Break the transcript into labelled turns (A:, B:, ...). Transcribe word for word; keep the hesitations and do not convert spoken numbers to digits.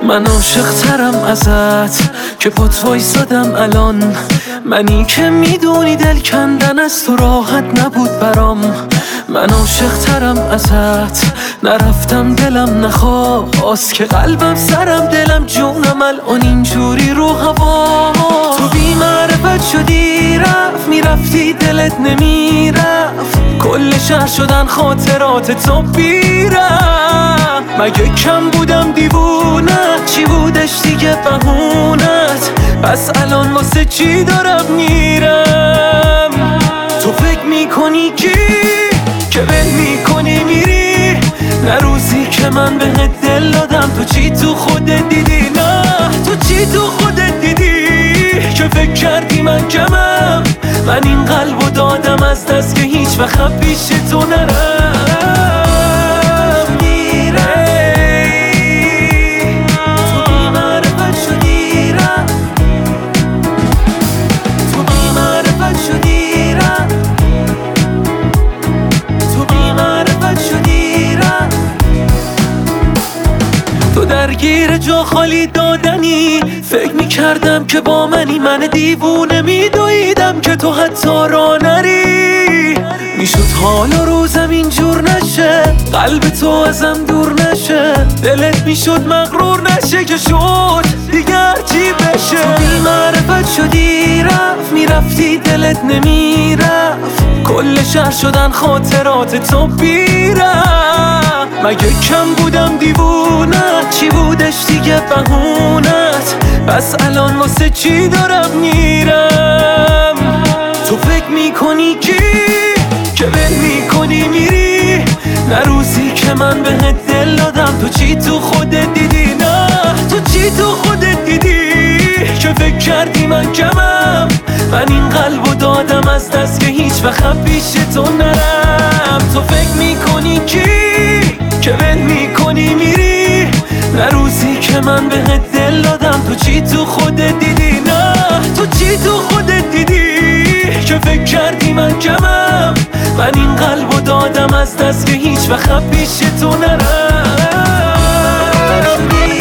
A: من عاشق ترم ازت که پات وایسادم الان، منی که میدونی دل کندن از تو راحت نبود برام. من عاشق ترم ازت، نرفتم دلم نخواست که قلبم سرم دلم جونم الان اینجوری رو هوا. تو بی معرفت شدی رفت میرفتی دلت نمیرفت، کل شهر شدن خاطرات تو بیرم. مگه کم بودم دیوونت، چی بودش دیگه بهونت؟ پس الان واسه چی دارم میرم؟ تو فکر میکنی کی که ول میکنی میری؟ نه روزی که من بهت دل دادم تو چی تو خودت دیدی؟ نه تو چی تو خودت دیدی که فکر کردی من کمم؟ من این قلبو دادم از دست که هیچ وقت پیش تو نرم. درگیر جا خالی دادنی، فکر میکردم که با منی، من دیوونه میدویدم که تو حتی را نری. میشد حال و روزم اینجور نشه، قلب تو ازم دور نشه، دلت میشد مغرور نشه که شد دیگر چی بشه. تو بی معرفت شدی رفت میرفتی دلت نمیرفت، کل شهر شدن خاطرات تو بیرم. مگه کم بودم دیوونت، چی بودش دیگه بهونت؟ پس الان واسه چی دارم میرم؟ تو فکر میکنی کی که ول میکنی میری؟ نه روزی که من بهت دل دادم تو چی تو خودت دیدی؟ نه تو چی تو خودت دیدی که فکر کردی من کمم؟ من این قلبو دادم از دست که هیچ وقت پیش تو نرم. تو فکر میکنی کی که ول میکنی میری؟ نه روزی که من بهت دل دادم تو چی تو خودت دیدی؟ نه تو چی تو خودت دیدی که فکر کردی من کمم؟ من این قلبو دادم از دست که هیچ وقت پیش تو نرم.